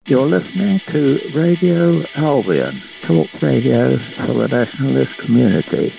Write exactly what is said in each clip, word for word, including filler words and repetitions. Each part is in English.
You're listening to Radio Albion, talk radio for the nationalist community.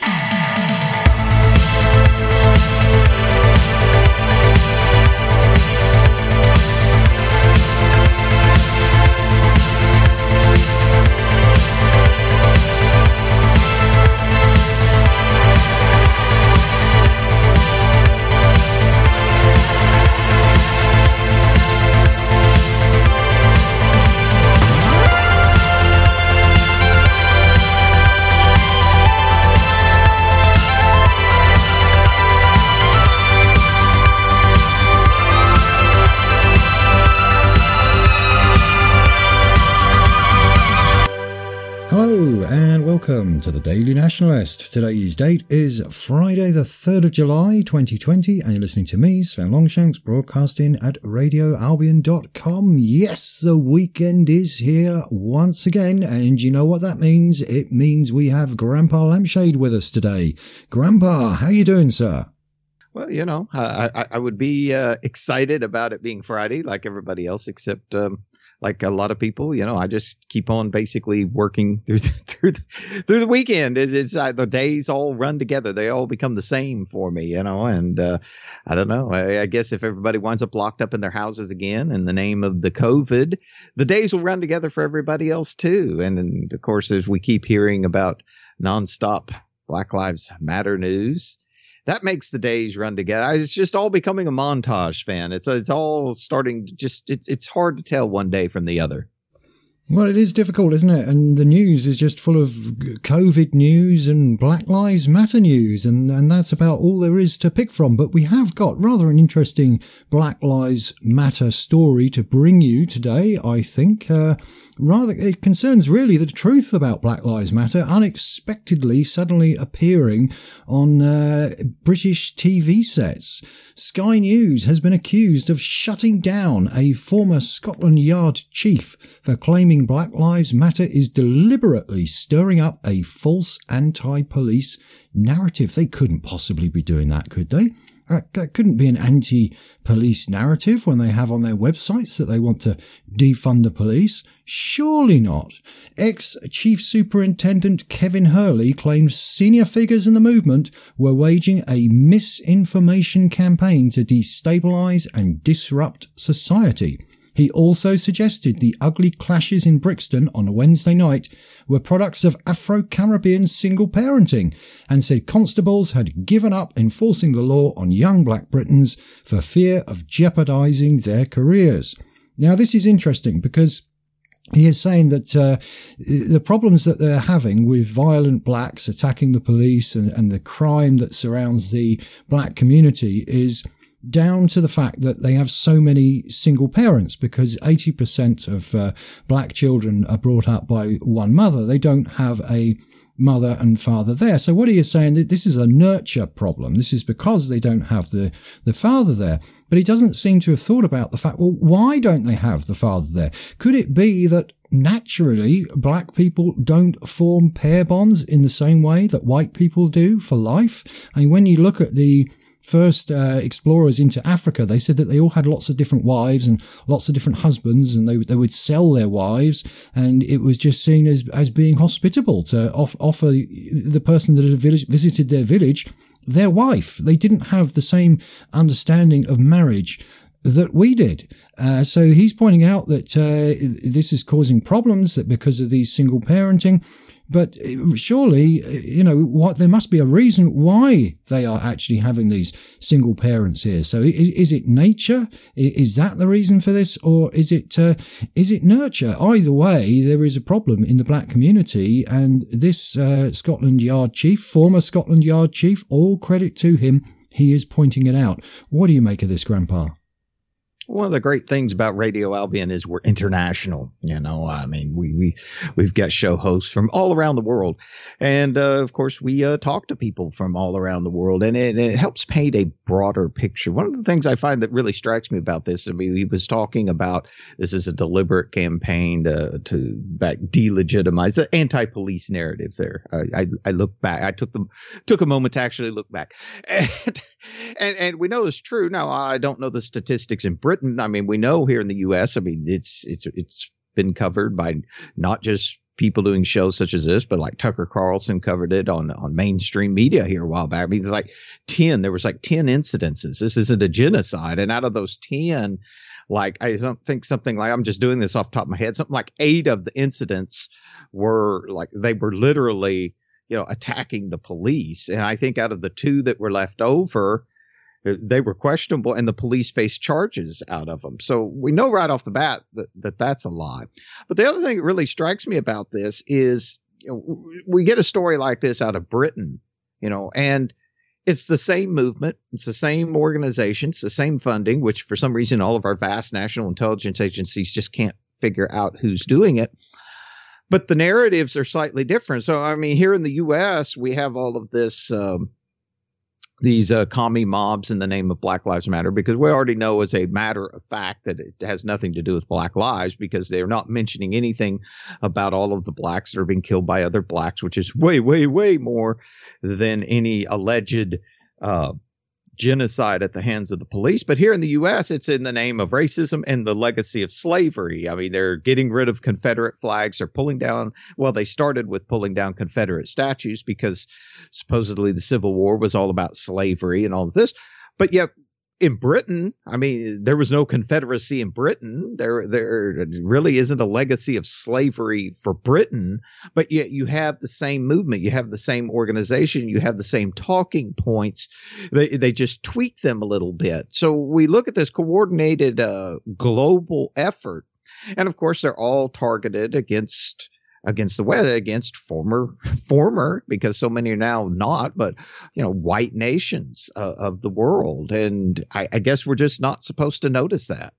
Welcome to the Daily Nationalist. Today's date is Friday the third of July twenty twenty and you're listening to me, Sven Longshanks, broadcasting at radio albion dot com. Yes, the weekend is here once again, and you know what that means? It means we have Grandpa Lampshade with us today. Grandpa, how you doing, sir? Well, you know, I, I, I would be uh, excited about it being Friday like everybody else, except um, like a lot of people, you know, I just keep on basically working through the, through the, through the weekend. It's, it's uh, the days all run together. They all become the same for me, you know, and uh, I don't know. I, I guess if everybody winds up locked up in their houses again in the name of the COVID, the days will run together for everybody else, too. And, and of course, as we keep hearing about nonstop Black Lives Matter news, that makes the days run together. It's just all becoming a montage, fan. It's it's all starting to just it's it's hard to tell one day from the other. Well, it is difficult, isn't it? And the news is just full of COVID news and Black Lives Matter news, and, and that's about all there is to pick from. But we have got rather an interesting Black Lives Matter story to bring you today, I think. Uh, rather, it concerns really the truth about Black Lives Matter unexpectedly suddenly appearing on uh, British T V sets. Sky News has been accused of shutting down a former Scotland Yard chief for claiming Black Lives Matter is deliberately stirring up a false anti-police narrative. They couldn't possibly be doing that, could they? That, that couldn't be an anti-police narrative when they have on their websites that they want to defund the police. Surely not. Ex-Chief Superintendent Kevin Hurley claims senior figures in the movement were waging a misinformation campaign to destabilise and disrupt society. He also suggested the ugly clashes in Brixton on a Wednesday night were products of Afro-Caribbean single parenting, and said constables had given up enforcing the law on young black Britons for fear of jeopardising their careers. Now, this is interesting because he is saying that uh, the problems that they're having with violent blacks attacking the police and, and the crime that surrounds the black community is down to the fact that they have so many single parents, because eighty percent of uh, black children are brought up by one mother. They don't have a mother and father there. So what are you saying? That this is a nurture problem. This is because they don't have the, the father there. But he doesn't seem to have thought about the fact, well, why don't they have the father there? Could it be that naturally black people don't form pair bonds in the same way that white people do for life? I mean, when you look at the first uh, explorers into Africa, they said that they all had lots of different wives and lots of different husbands, and they they would sell their wives, and it was just seen as as being hospitable to off, offer the person that had village, visited their village their wife. They didn't have the same understanding of marriage that we did. Uh, so he's pointing out that uh, this is causing problems that because of these single parenting. But surely, you know, what, there must be a reason why they are actually having these single parents here. So is, is it nature? Is that the reason for this? Or is it, uh, is it nurture? Either way, there is a problem in the black community. And this, uh, Scotland Yard chief, former Scotland Yard chief, all credit to him, he is pointing it out. What do you make of this, Grandpa? One of the great things about Radio Albion is we're international. You know, I mean, we, we, we've got show hosts from all around the world. And, uh, of course, we, uh, talk to people from all around the world, and it, it helps paint a broader picture. One of the things I find that really strikes me about this, I mean, he was talking about this is a deliberate campaign to, to back delegitimize the anti-police narrative there. I, I, I look back, I took them, took a moment to actually look back. And, and, and we know it's true. Now, I don't know the statistics in Britain. I mean, we know here in the U S, I mean, it's, it's, it's been covered by not just people doing shows such as this, but like Tucker Carlson covered it on, on mainstream media here a while back. I mean, there's like ten, there was like ten incidences. This isn't a genocide. And out of those ten, like, I don't think something like, I'm just doing this off the top of my head, something like eight of the incidents were like, they were literally, you know, attacking the police. And I think out of the two that were left over, they were questionable, and the police faced charges out of them. So we know right off the bat that, that that's a lie. But the other thing that really strikes me about this is, you know, we get a story like this out of Britain, you know, and it's the same movement. It's the same organization. It's the same funding, which for some reason all of our vast national intelligence agencies just can't figure out who's doing it. But the narratives are slightly different. So, I mean, here in the U S, we have all of this, um, these uh, commie mobs in the name of Black Lives Matter, because we already know as a matter of fact that it has nothing to do with Black lives, because they're not mentioning anything about all of the blacks that are being killed by other blacks, which is way, way, way more than any alleged uh, genocide at the hands of the police. But here in the U S, it's in the name of racism and the legacy of slavery. I mean, they're getting rid of Confederate flags. They're pulling down, well, they started with pulling down Confederate statues because supposedly the Civil War was all about slavery and all of this. But yet in Britain, I mean, there was no Confederacy in Britain. There, there really isn't a legacy of slavery for Britain, but yet you have the same movement. You have the same organization. You have the same talking points. They, they just tweak them a little bit. So we look at this coordinated uh, global effort. And of course, they're all targeted against against the West, against former, former, because so many are now not, but, you know, white nations uh, of the world. And I, I guess we're just not supposed to notice that.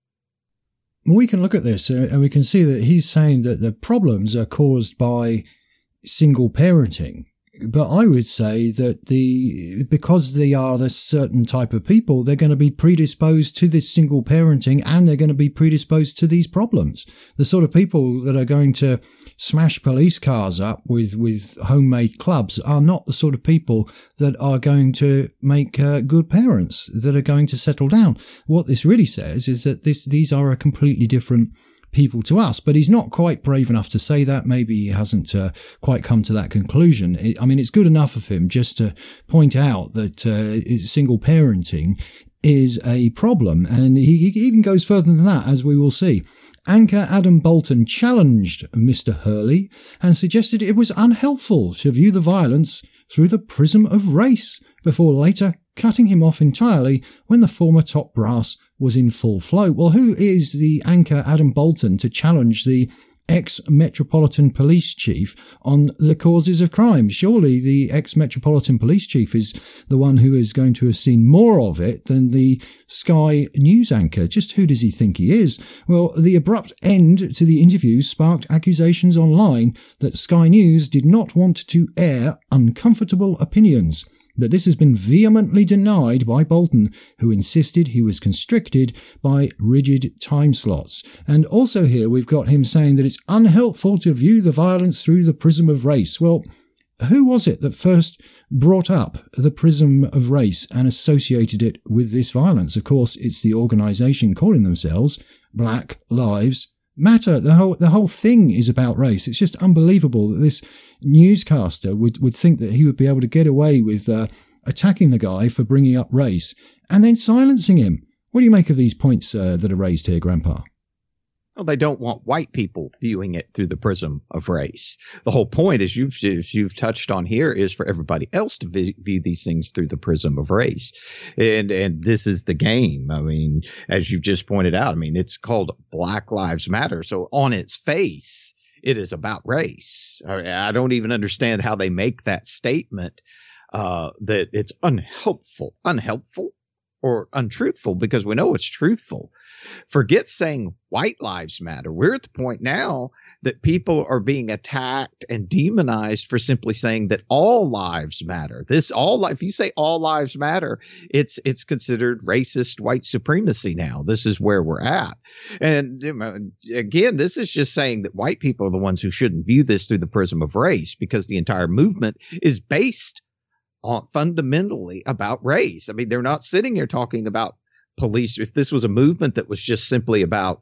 We can look at this uh, and we can see that he's saying that the problems are caused by single parenting. But I would say that the, because they are this certain type of people, they're going to be predisposed to this single parenting, and they're going to be predisposed to these problems. The sort of people that are going to smash police cars up with, with homemade clubs are not the sort of people that are going to make uh, good parents, that are going to settle down. What this really says is that this, these are a completely different people to us, but he's not quite brave enough to say that. Maybe he hasn't uh, quite come to that conclusion. I mean, it's good enough of him just to point out that uh, single parenting is a problem. And he, he even goes further than that, as we will see. Anchor Adam Bolton challenged Mister Hurley and suggested it was unhelpful to view the violence through the prism of race, before later cutting him off entirely when the former top brass was in full flow. Well, who is the anchor Adam Bolton to challenge the ex-Metropolitan Police Chief on the causes of crime? Surely the ex-Metropolitan Police Chief is the one who is going to have seen more of it than the Sky News anchor. Just who does he think he is? Well, the abrupt end to the interview sparked accusations online that Sky News did not want to air uncomfortable opinions. But this has been vehemently denied by Bolton, who insisted he was constricted by rigid time slots. And also here we've got him saying that it's unhelpful to view the violence through the prism of race. Well, who was it that first brought up the prism of race and associated it with this violence? Of course, it's the organisation calling themselves Black Lives Matter. The whole, the whole thing is about race. It's just unbelievable that this newscaster would, would think that he would be able to get away with uh, attacking the guy for bringing up race and then silencing him. What do you make of these points uh, that are raised here, Grandpa? Well, they don't want white people viewing it through the prism of race. The whole point, as you've, as you've touched on here, is for everybody else to view these things through the prism of race. And, and this is the game. I mean, as you've just pointed out, I mean, it's called Black Lives Matter. So on its face, it is about race. I, I don't even understand how they make that statement, uh, that it's unhelpful, unhelpful or untruthful, because we know it's truthful. Forget saying white lives matter. We're at the point now that people are being attacked and demonized for simply saying that all lives matter. This all, if you say all lives matter, it's, it's considered racist white supremacy now. This is where we're at. And again, this is just saying that white people are the ones who shouldn't view this through the prism of race, because the entire movement is based on fundamentally about race. I mean, they're not sitting here talking about police. If this was a movement that was just simply about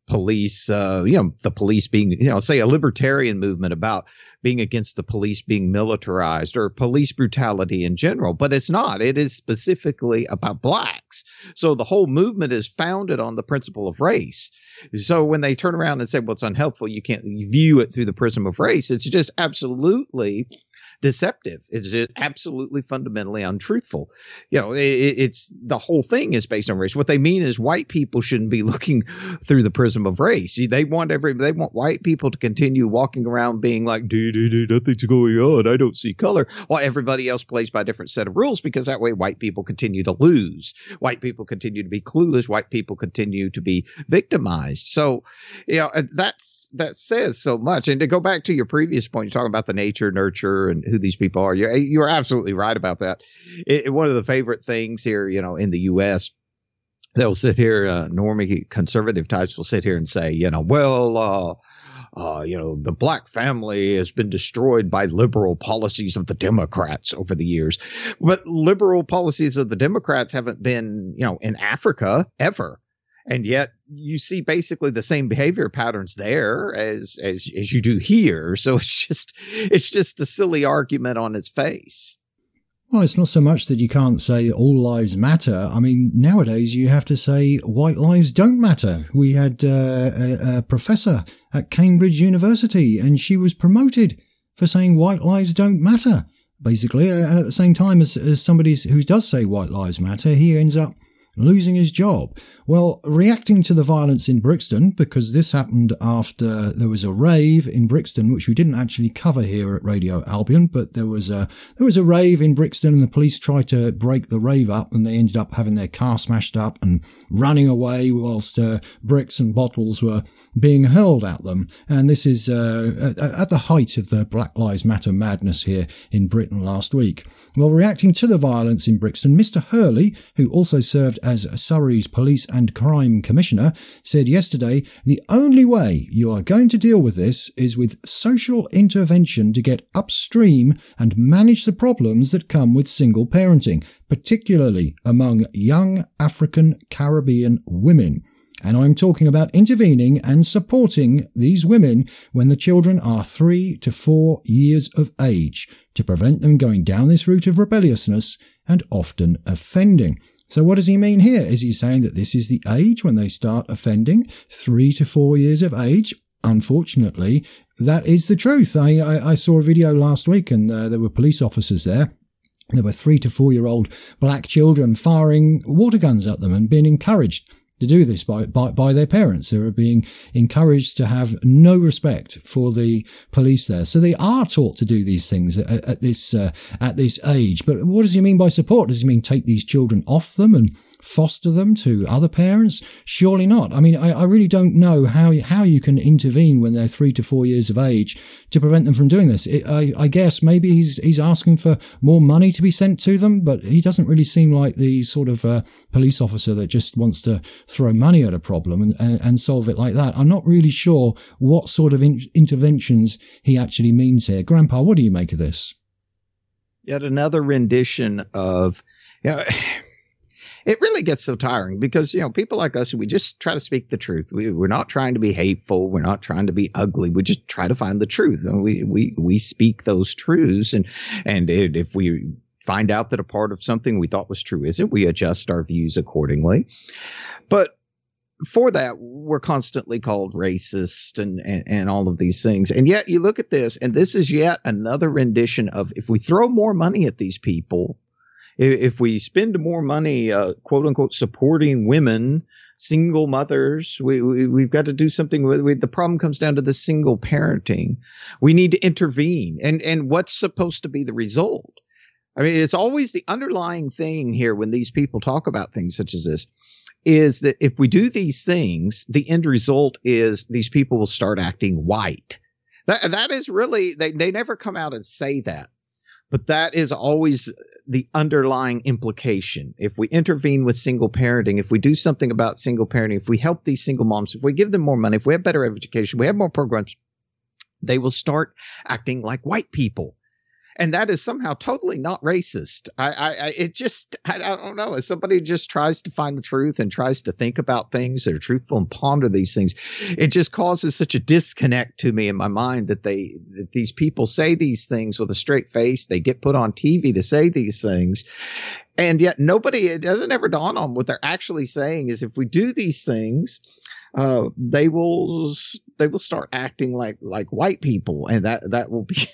police, uh, you know, the police being, you know, say a libertarian movement about being against the police being militarized or police brutality in general, but it's not. It is specifically about blacks. So the whole movement is founded on the principle of race. So when they turn around and say, well, it's unhelpful, you can't view it through the prism of race. It's just absolutely deceptive. It's just absolutely fundamentally untruthful. You know, it, it's the whole thing is based on race. What they mean is white people shouldn't be looking through the prism of race. They want every, they want white people to continue walking around being like, dude, dude, nothing's going on. I don't see color. While everybody else plays by a different set of rules, because that way white people continue to lose. White people continue to be clueless. White people continue to be victimized. So, you know, that's, that says so much. And to go back to your previous point, you're talking about the nature, nurture, and who these people are. You're, you're absolutely right about that. It, one of the favorite things here, you know, in the U S, they'll sit here, uh, normie conservative types will sit here and say, you know, well, uh, uh, you know, the black family has been destroyed by liberal policies of the Democrats over the years. But liberal policies of the Democrats haven't been, you know, in Africa ever. And yet you see basically the same behavior patterns there as, as, as you do here. So it's just, it's just a silly argument on its face. Well, it's not so much that you can't say all lives matter. I mean, nowadays you have to say white lives don't matter. We had uh, a, a professor at Cambridge University, and she was promoted for saying white lives don't matter, basically. And at the same time as, as somebody who does say white lives matter, he ends up losing his job. Well, reacting to the violence in Brixton, because this happened after there was a rave in Brixton, which we didn't actually cover here at Radio Albion, but there was a there was a rave in Brixton, and the police tried to break the rave up, and they ended up having their car smashed up and running away whilst uh, bricks and bottles were being hurled at them. And this is uh, at, at the height of the Black Lives Matter madness here in Britain last week. Well, reacting to the violence in Brixton, Mister Hurley, who also served as Surrey's Police and Crime Commissioner, said yesterday, the only way you are going to deal with this is with social intervention to get upstream and manage the problems that come with single parenting, particularly among young African Caribbean women. And I'm talking about intervening and supporting these women when the children are three to four years of age to prevent them going down this route of rebelliousness and often offending. So what does he mean here? Is he saying that this is the age when they start offending? Three to four years of age? Unfortunately, that is the truth. I, I, I saw a video last week, and uh, there were police officers there. There were three to four year old black children firing water guns at them and being encouraged to do this by, by, by their parents. They were being encouraged to have no respect for the police there. So they are taught to do these things at, at this, uh, at this age. But what does he mean by support? Does he mean take these children off them and foster them to other parents? Surely not. I mean, I, I really don't know how, how you can intervene when they're three to four years of age to prevent them from doing this. It, I, I guess maybe he's, he's asking for more money to be sent to them, but he doesn't really seem like the sort of, uh, police officer that just wants to throw money at a problem and, and, and solve it like that. I'm not really sure what sort of in, interventions he actually means here. Grandpa, what do you make of this? Yet another rendition of, you know, it really gets so tiring because, you know, people like us, we just try to speak the truth. We, we're not trying to be hateful. We're not trying to be ugly. We just try to find the truth. And we, we, we speak those truths. And, and it, if we find out that a part of something we thought was true isn't, we adjust our views accordingly. But for that, we're constantly called racist and, and, and all of these things. And yet you look at this, and this is yet another rendition of if we throw more money at these people, if we spend more money, uh, quote unquote, supporting women, single mothers, we, we, we've got to do something with we, the problem comes down to the single parenting. We need to intervene. And, and what's supposed to be the result? I mean, it's always the underlying thing here when these people talk about things such as this is that if we do these things, the end result is these people will start acting white. That, that is really, they, they never come out and say that. But that is always the underlying implication. If we intervene with single parenting, if we do something about single parenting, if we help these single moms, if we give them more money, if we have better education, we have more programs, they will start acting like white people. And that is somehow totally not racist. I, I, I it just, I, I don't know. As somebody just tries to find the truth and tries to think about things that are truthful and ponder these things, it just causes such a disconnect to me in my mind that they, that these people say these things with a straight face. They get put on T V to say these things. And yet nobody, it doesn't ever dawn on what they're actually saying is if we do these things, uh, they will, they will start acting like, like white people. And that, that will be,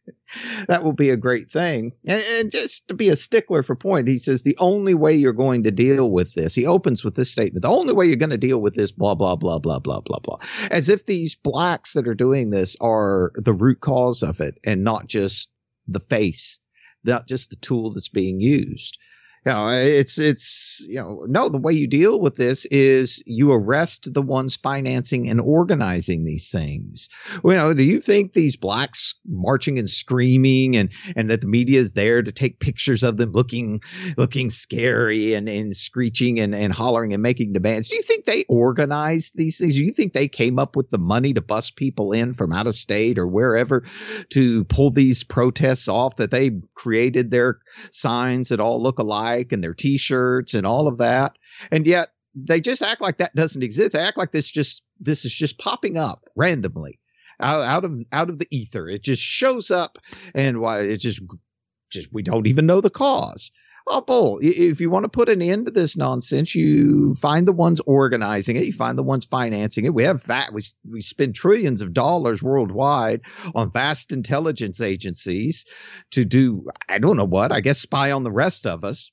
that will be a great thing. And, and just to be a stickler for point, he says the only way you're going to deal with this, he opens with this statement, the only way you're going to deal with this, blah, blah, blah, blah, blah, blah, blah, as if these blacks that are doing this are the root cause of it and not just the face, not just the tool that's being used. You know, it's, it's, you know, no, the way you deal with this is you arrest the ones financing and organizing these things. Well, you know, do you think these blacks marching and screaming and, and that the media is there to take pictures of them looking, looking scary and, and screeching and, and hollering and making demands? Do you think they organized these things? Do you think they came up with the money to bus people in from out of state or wherever to pull these protests off, that they created their signs that all look alike and their T-shirts and all of that? And yet they just act like that doesn't exist. They act like this just this is just popping up randomly out, out of out of the ether. It just shows up, and why it just just we don't even know the cause. Oh, bull! If you want to put an end to this nonsense, you find the ones organizing it. You find the ones financing it. We have that. We we spend trillions of dollars worldwide on vast intelligence agencies to do, I don't know what, I guess spy on the rest of us.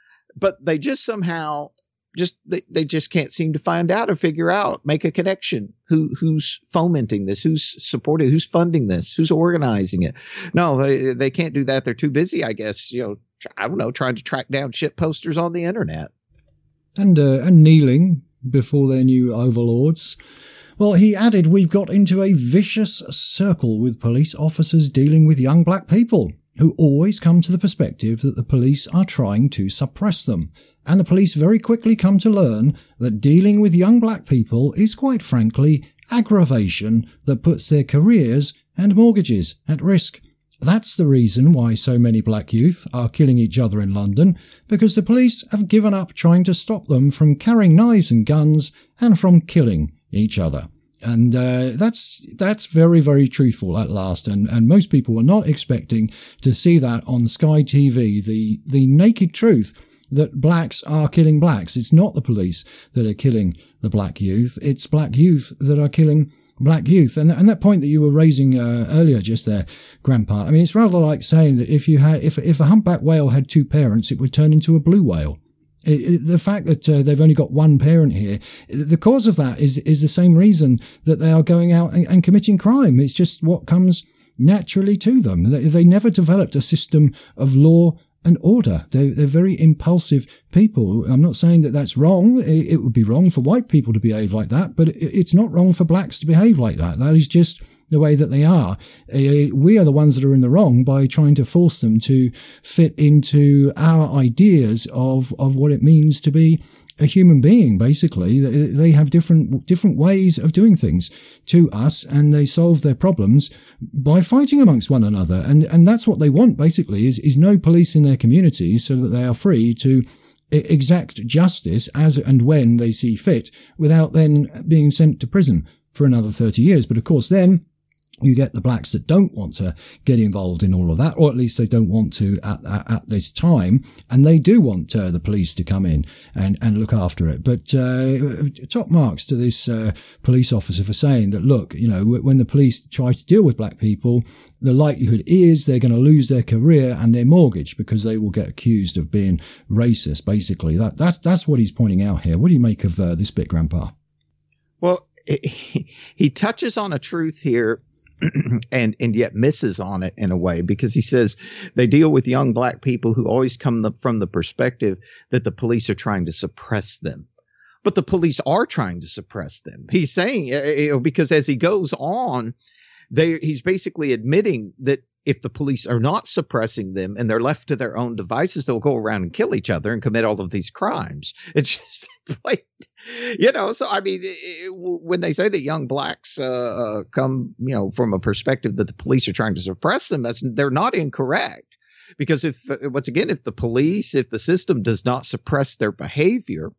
But they just somehow just they, they just can't seem to find out or figure out, make a connection. Who who's fomenting this? Who's supporting? Who's funding this? Who's organizing it? No, they they can't do that. They're too busy, I guess. You know, I don't know, trying to track down shit posters on the internet and uh, and kneeling before their new overlords. Well, he added, we've got into a vicious circle with police officers dealing with young black people who always come to the perspective that the police are trying to suppress them. And the police very quickly come to learn that dealing with young black people is quite frankly aggravation that puts their careers and mortgages at risk. That's the reason why so many black youth are killing each other in London, because the police have given up trying to stop them from carrying knives and guns and from killing each other. And uh, that's that's very, very truthful at last. And, and most people were not expecting to see that on Sky T V, the, the naked truth that blacks are killing blacks. It's not the police that are killing the black youth. It's black youth that are killing black youth. And, and that point that you were raising uh, earlier just there, Grandpa, I mean, it's rather like saying that if you had, if, if a humpback whale had two parents, it would turn into a blue whale. It, it, the fact that uh, they've only got one parent here, the cause of that is is the same reason that they are going out and, and committing crime. It's just what comes naturally to them. They, they never developed a system of law and order. They're, they're very impulsive people. I'm not saying that that's wrong. It, it would be wrong for white people to behave like that, but it, it's not wrong for blacks to behave like that. That is just the way that they are. Uh, we are the ones that are in the wrong by trying to force them to fit into our ideas of, of what it means to be a human being, basically. They have different, different ways of doing things to us, and they solve their problems by fighting amongst one another. And, and that's what they want, basically, is, is no police in their communities so that they are free to exact justice as and when they see fit without then being sent to prison for another thirty years. But of course, then you get the blacks that don't want to get involved in all of that, or at least they don't want to at, at, at this time, and they do want uh, the police to come in and, and look after it. But uh, top marks to this uh, police officer for saying that, look, you know, when the police try to deal with black people, the likelihood is they're going to lose their career and their mortgage because they will get accused of being racist, basically. That, that's, that's what he's pointing out here. What do you make of uh, this bit, Grandpa? Well, he, he touches on a truth here and and yet misses on it in a way, because he says they deal with young black people who always come the, from the perspective that the police are trying to suppress them. But the police are trying to suppress them. He's saying, you know, because as he goes on, they he's basically admitting that if the police are not suppressing them and they're left to their own devices, they'll go around and kill each other and commit all of these crimes. It's just like, you know, so I mean, it, it, when they say that young blacks uh, come, you know, from a perspective that the police are trying to suppress them, that's, they're not incorrect. Because if, once again, if the police, if the system does not suppress their behavior,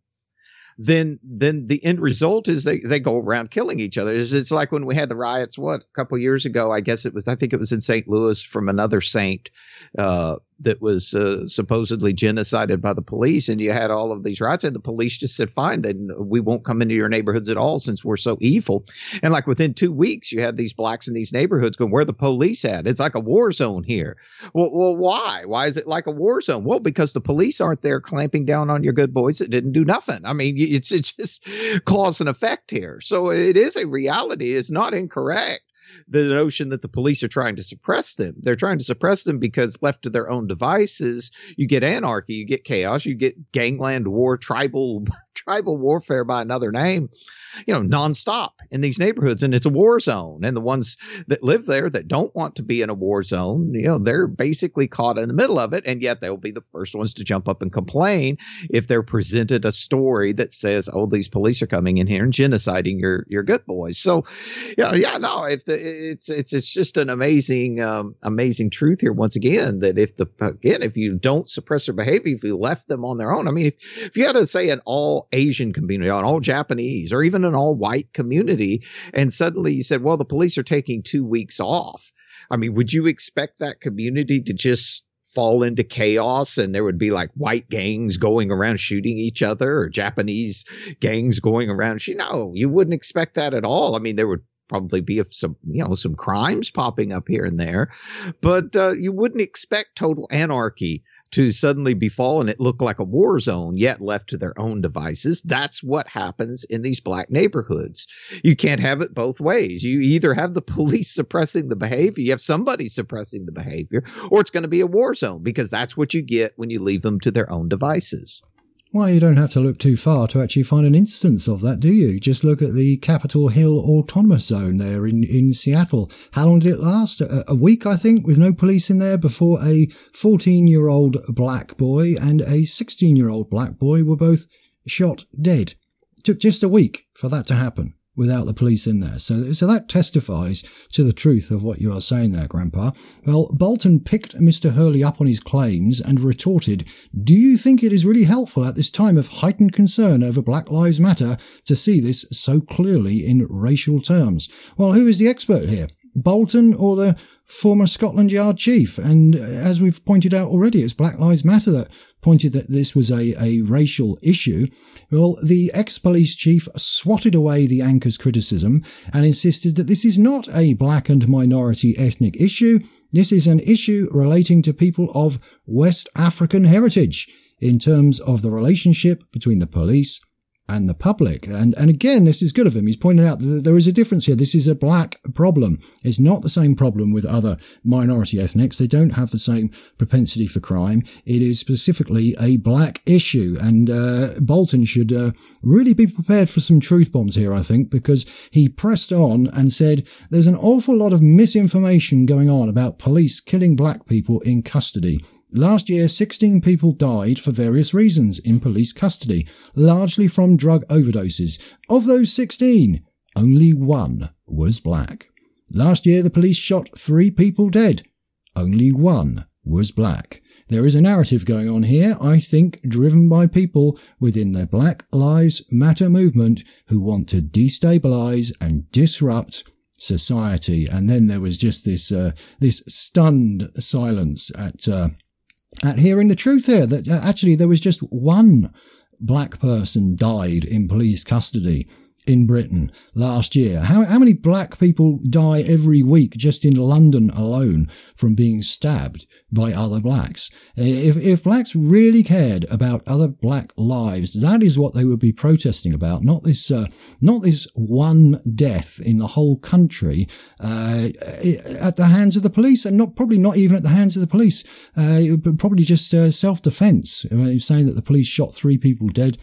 then then the end result is they, they go around killing each other. It's, it's like when we had the riots, what, a couple of years ago, I guess it was, I think it was in Saint Louis from another saint uh, that was uh, supposedly genocided by the police. And you had all of these riots and the police just said, fine, then we won't come into your neighborhoods at all since we're so evil. And like within two weeks, you had these blacks in these neighborhoods going, where the police at? It's like a war zone here. Well, well, why? Why is it like a war zone? Well, because the police aren't there clamping down on your good boys that didn't do nothing. I mean, it's, it's just cause and effect here. So it is a reality. It's not incorrect, the notion that the police are trying to suppress them. They're trying to suppress them because left to their own devices, you get anarchy, you get chaos, you get gangland war, tribal tribal warfare by another name, you know, nonstop in these neighborhoods. And it's a war zone. And the ones that live there that don't want to be in a war zone, you know, they're basically caught in the middle of it. And yet they'll be the first ones to jump up and complain if they're presented a story that says, oh, these police are coming in here and genociding your, your good boys. So, yeah, yeah, no, if the, it's, it's, it's just an amazing, um, amazing truth here. Once again, that if the, again, if you don't suppress their behavior, if you left them on their own, I mean, if, if you had to say an all Asian community, an all Japanese, or even an all white community, and suddenly you said, well, the police are taking two weeks off. I mean, would you expect that community to just fall into chaos and there would be like white gangs going around shooting each other or Japanese gangs going around shooting? No, you wouldn't expect that at all. I mean, there would probably be some, you know, some crimes popping up here and there, but uh, you wouldn't expect total anarchy to suddenly befall and it looked like a war zone, yet left to their own devices. That's what happens in these black neighborhoods. You can't have it both ways. You either have the police suppressing the behavior, you have somebody suppressing the behavior, or it's going to be a war zone, because that's what you get when you leave them to their own devices. Well, you don't have to look too far to actually find an instance of that, do you? Just look at the Capitol Hill Autonomous Zone there in, in Seattle. How long did it last? A, a week, I think, with no police in there before a fourteen-year-old black boy and a sixteen-year-old black boy were both shot dead. It took just a week for that to happen without the police in there. So, so that testifies to the truth of what you are saying there, Grandpa. Well, Bolton picked Mister Hurley up on his claims and retorted, do you think it is really helpful at this time of heightened concern over Black Lives Matter to see this so clearly in racial terms? Well, who is the expert here? Bolton or the former Scotland Yard chief? And as we've pointed out already, it's Black Lives Matter that pointed that this was a, a racial issue. Well, the ex-police chief swatted away the anchor's criticism and insisted that this is not a black and minority ethnic issue. This is an issue relating to people of West African heritage in terms of the relationship between the police and the public. And, and again, this is good of him. He's pointed out that there is a difference here. This is a black problem. It's not the same problem with other minority ethnics. They don't have the same propensity for crime. It is specifically a black issue. And uh, Bolton should uh, really be prepared for some truth bombs here, I think, because he pressed on and said there's an awful lot of misinformation going on about police killing black people in custody. Last year, sixteen people died for various reasons in police custody, largely from drug overdoses. Of those sixteen, only one was black. Last year, the police shot three people dead. Only one was black. There is a narrative going on here, I think, driven by people within the Black Lives Matter movement who want to destabilize and disrupt society. And then there was just this, uh, this stunned silence at, uh, at hearing the truth here, that actually there was just one black person died in police custody in Britain last year. How, how many black people die every week just in London alone from being stabbed by other blacks? If, if blacks really cared about other black lives, that is what they would be protesting about, not this, uh, not this one death in the whole country, uh, at the hands of the police, and not, probably not even at the hands of the police, uh, it would probably just, uh, self-defense. Saying that the police shot three people dead.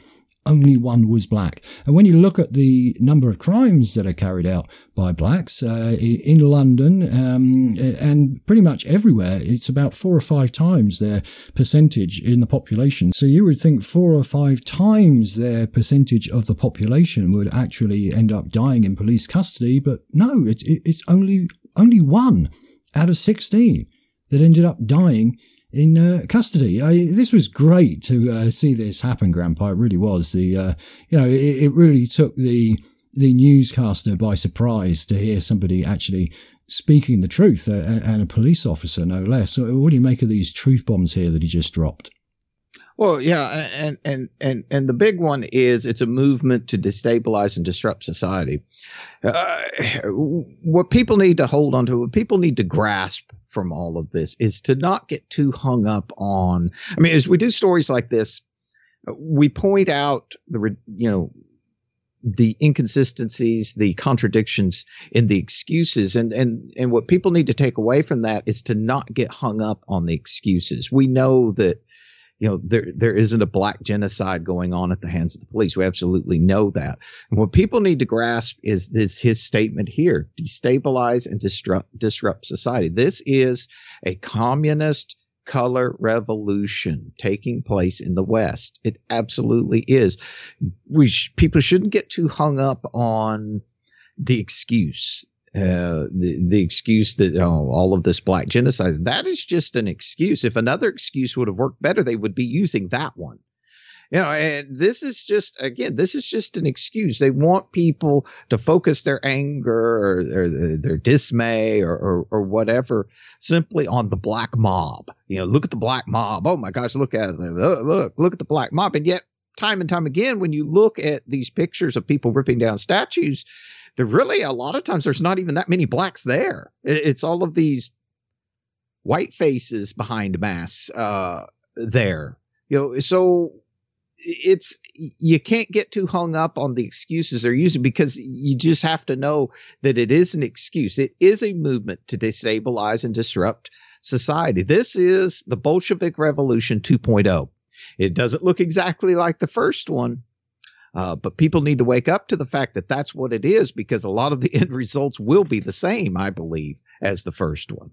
only one was black. And when you look at the number of crimes that are carried out by blacks uh, in London um, and pretty much everywhere, it's about four or five times their percentage in the population. So you would think four or five times their percentage of the population would actually end up dying in police custody, but no, it, it, it's only only one out of sixteen that ended up dying in uh, custody. I, this was great to uh, see this happen, Grandpa. It really was. The uh, you know, it, it really took the the newscaster by surprise to hear somebody actually speaking the truth, uh, and a police officer, no less. So what do you make of these truth bombs here that he just dropped? Well, yeah, and and and and the big one is it's a movement to destabilize and disrupt society. Uh, what people need to hold on to, what people need to grasp from all of this, is to not get too hung up on. I mean, as we do stories like this, we point out the you know the inconsistencies, the contradictions in the excuses, and and and what people need to take away from that is to not get hung up on the excuses. We know that. You know, there there isn't a black genocide going on at the hands of the police. We absolutely know that. And what people need to grasp is this his statement here: destabilize and disrupt disrupt society. This is a communist color revolution taking place in the West. It absolutely is. We sh- people shouldn't get too hung up on the excuse. Uh, the, the excuse that, oh, all of this black genocide, that is just an excuse. If another excuse would have worked better, they would be using that one. You know, and this is just, again, this is just an excuse. They want people to focus their anger or, or their dismay or, or, or whatever simply on the black mob. You know, look at the black mob. Oh my gosh, look at it. Look, look, look at the black mob. And yet, time and time again, when you look at these pictures of people ripping down statues, there really, a lot of times, there's not even that many blacks there. It's all of these white faces behind masks uh, there. You know, so it's, you can't get too hung up on the excuses they're using, because you just have to know that it is an excuse. It is a movement to destabilize and disrupt society. This is the Bolshevik Revolution two point oh. It doesn't look exactly like the first one. Uh, but people need to wake up to the fact that that's what it is, because a lot of the end results will be the same, I believe, as the first one.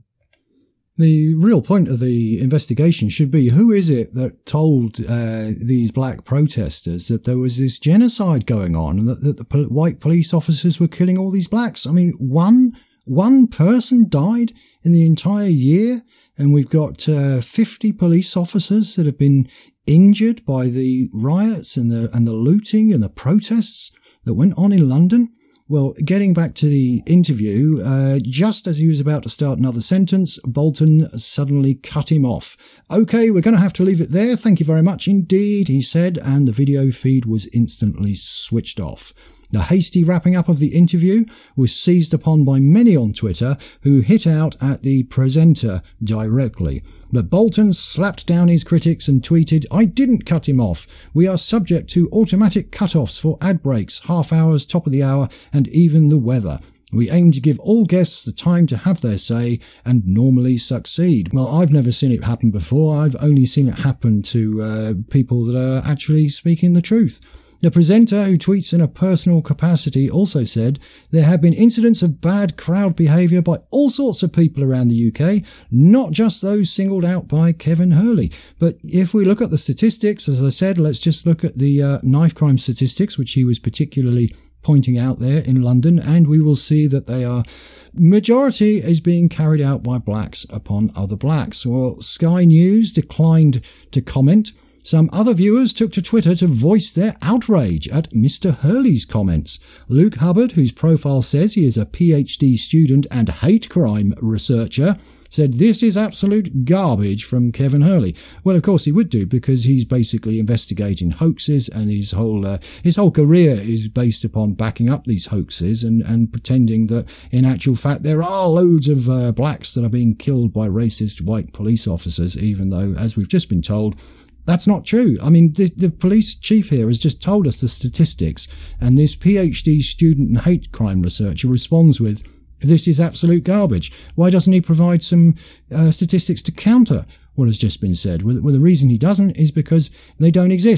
The real point of the investigation should be, who is it that told uh, these black protesters that there was this genocide going on and that, that the pol- white police officers were killing all these blacks? I mean, one one person died in the entire year, and we've got uh, fifty police officers that have been injured by the riots and the and the looting and the protests that went on in London. Well, getting back to the interview, uh, just as he was about to start another sentence, Bolton suddenly cut him off. Okay, we're going to have to leave it there. Thank you very much indeed, he said, and the video feed was instantly switched off. The hasty wrapping up of the interview was seized upon by many on Twitter, who hit out at the presenter directly. But Bolton slapped down his critics and tweeted, "I didn't cut him off. We are subject to automatic cut-offs for ad breaks, half hours, top of the hour, and even the weather. We aim to give all guests the time to have their say and normally succeed." Well, I've never seen it happen before. I've only seen it happen to uh, people that are actually speaking the truth. The presenter, who tweets in a personal capacity, also said there have been incidents of bad crowd behaviour by all sorts of people around the U K, not just those singled out by Kevin Hurley. But if we look at the statistics, as I said, let's just look at the uh, knife crime statistics, which he was particularly pointing out there in London, and we will see that they are majority is being carried out by blacks upon other blacks. Well, Sky News declined to comment. Some other viewers took to Twitter to voice their outrage at Mister Hurley's comments. Luke Hubbard, whose profile says he is a PhD student and hate crime researcher, said this is absolute garbage from Kevin Hurley. Well, of course he would do, because he's basically investigating hoaxes, and his whole uh, his whole career is based upon backing up these hoaxes and, and pretending that in actual fact there are loads of uh, blacks that are being killed by racist white police officers, even though, as we've just been told, that's not true. I mean, the, the police chief here has just told us the statistics, and this PhD student and hate crime researcher responds with, "This is absolute garbage." Why doesn't he provide some uh, statistics to counter what has just been said? Well, well, the reason he doesn't is because they don't exist.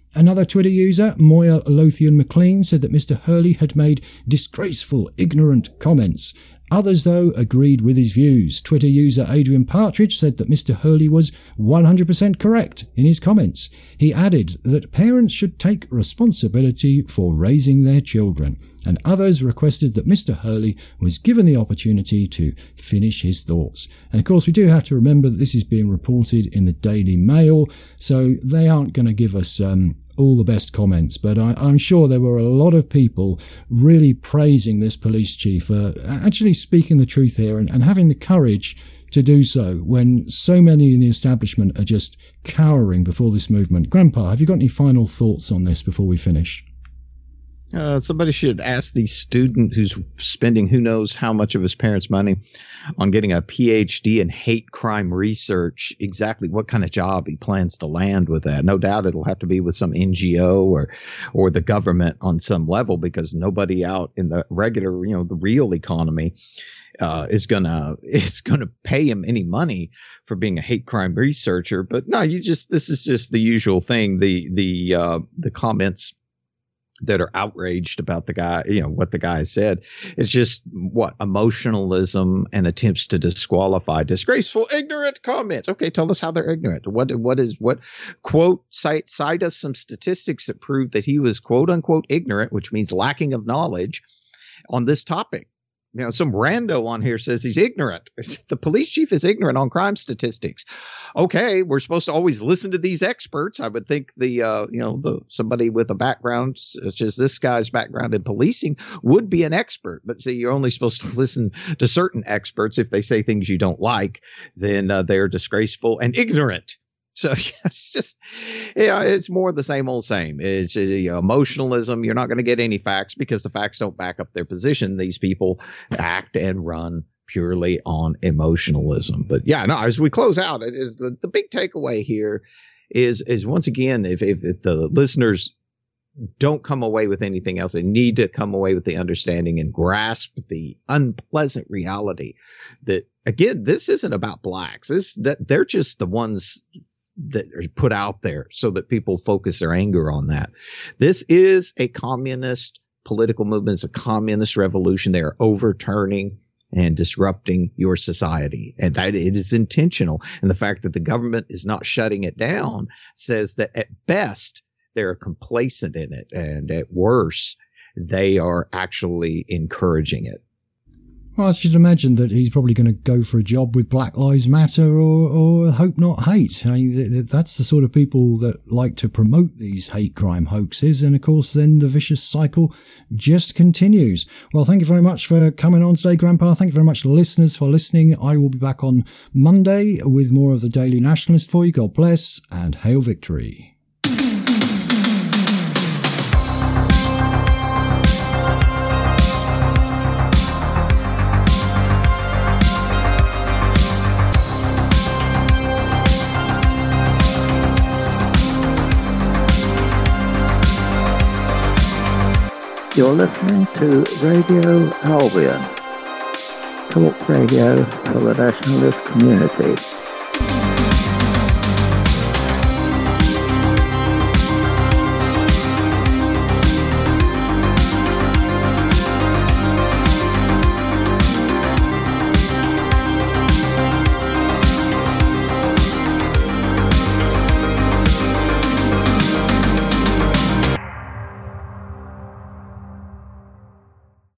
Another Twitter user, Moya Lothian McLean, said that Mister Hurley had made disgraceful, ignorant comments. Others, though, agreed with his views. Twitter user Adrian Partridge said that Mister Hurley was one hundred percent correct in his comments. He added that parents should take responsibility for raising their children, and others requested that Mister Hurley was given the opportunity to finish his thoughts. And of course, we do have to remember that this is being reported in the Daily Mail, so they aren't going to give us um, all the best comments, but I, I'm sure there were a lot of people really praising this police chief for actually speaking the truth here and, and having the courage to do so when so many in the establishment are just cowering before this movement. Grandpa, have you got any final thoughts on this before we finish? Uh, somebody should ask the student who's spending who knows how much of his parents' money on getting a P H D in hate crime research exactly what kind of job he plans to land with that. No doubt it'll have to be with some N G O or or the government on some level, because nobody out in the regular, you know, the real economy uh, is gonna is gonna pay him any money for being a hate crime researcher. But no, you just this is just the usual thing. The the uh, the comments that are outraged about the guy, you know, what the guy said. It's just what emotionalism and attempts to disqualify disgraceful, ignorant comments. Okay. Tell us how they're ignorant. What, what is, what quote, cite, cite us some statistics that prove that he was quote unquote ignorant, which means lacking of knowledge on this topic. You know, some rando on here says he's ignorant. The police chief is ignorant on crime statistics. Okay, we're supposed to always listen to these experts. I would think the, uh, you know, the somebody with a background such as this guy's background in policing would be an expert. But see, you're only supposed to listen to certain experts. If they say things you don't like, then uh, they're disgraceful and ignorant. So it's just, yeah, it's more the same old same. It's just, you know, emotionalism. You're not going to get any facts because the facts don't back up their position. These people act and run purely on emotionalism. But yeah, no, as we close out, it is the, the big takeaway here is, is once again, if, if, if the listeners don't come away with anything else, they need to come away with the understanding and grasp the unpleasant reality that, again, this isn't about blacks. This, that they're just the ones that are put out there so that people focus their anger on that. This is a communist political movement. It's a communist revolution. They are overturning and disrupting your society, and that it is intentional. And the fact that the government is not shutting it down says that at best they're complacent in it, and at worst they are actually encouraging it. Well, I should imagine that he's probably going to go for a job with Black Lives Matter or, or Hope Not Hate. I mean, that's the sort of people that like to promote these hate crime hoaxes. And of course, then the vicious cycle just continues. Well, thank you very much for coming on today, Grandpa. Thank you very much, listeners, for listening. I will be back on Monday with more of the Daily Nationalist for you. God bless and hail victory. You're listening to Radio Albion, talk radio for the nationalist community.